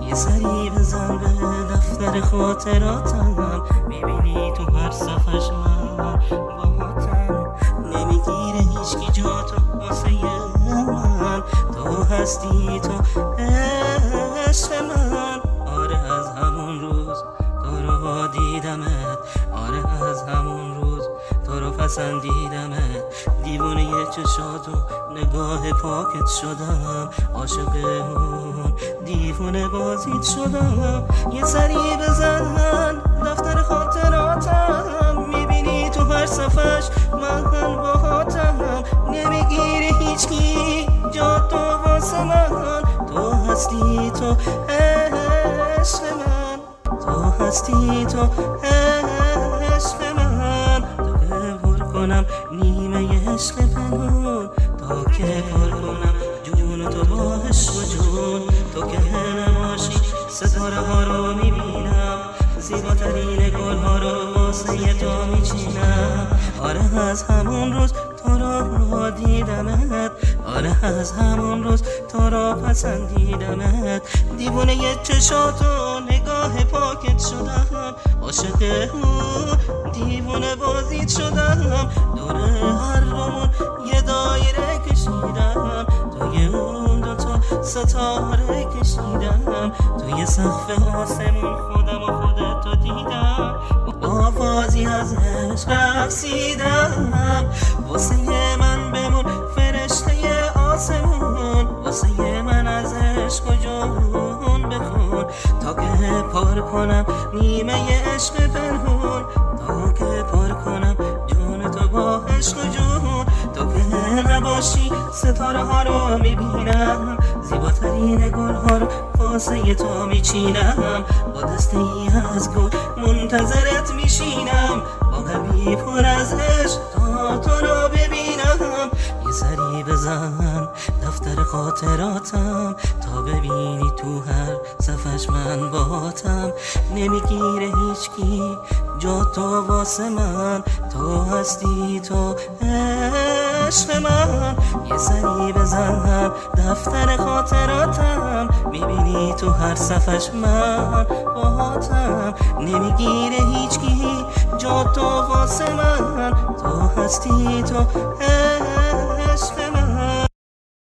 یه سری بزن به دفتر خاطراتم، میبینی تو هر صفحش من باهاتم. نمیگیره هیچکی جا تو واسه من، تو هستی تو عشق من. آره از همون روز تو رو دیدمت، آره از همون روز تو رو پسندیدمت. دیوانه چشات و نگاه پاکت شدم، عاشق اون دیوانه بازیت شدم. یه سری بزن دفتر خاطراتم، میبینی تو هر صفحش من باهاتم. نمیگیری هیچکی جا تو واسه من، تو هستی تو عشق من، تو هستی تو عشق من. تا که پر کنم نیمه عشق پنهون، تا که پر کنم جون تو با عشق و جون. تو که نباشی ستاره ها رو میبینم، زیباترین گل ها رو واسه تو میچینم. آره از همون روز تو رو دیدمت، آره از همون روز تو رو پسندیدمت. دیوانه چشات و نگاه پاکت شدم، عاشق اون دیوانه بازیت شدم. دور هر دومون یه دایره کشیدم، توی اون دوتا ستاره کشیدم. توی سقف آسمون خودم و خودتو دیدم، آوازی از عشق رقصیدم. واسه من بمون فرشته آسمون، واسه من از عشق و جون بخون. تا که پر کنم نیمه عشق پنهون، تا که پر کنم جون تو با عشق و جون. تو که نباشی ستاره ها رو میبینم، زیباترین گل ها رو واسه تو میچینم. با دسته ای از گل منتظرت میشینم، با قلبی پر از عشق تا تو رو ببینم. یه سری بزن دفتر خاطراتم، تا ببینی تو هر صفحش من باهاتم. نمیگیره هیچکی جا تو واسه من، تو هستی تو عشق من. یه سری بزن دفتر خاطراتم، میبینی تو هر صفحش من باهاتم. نمیگیره هیچکی جا تو واسه من، تو هستی تو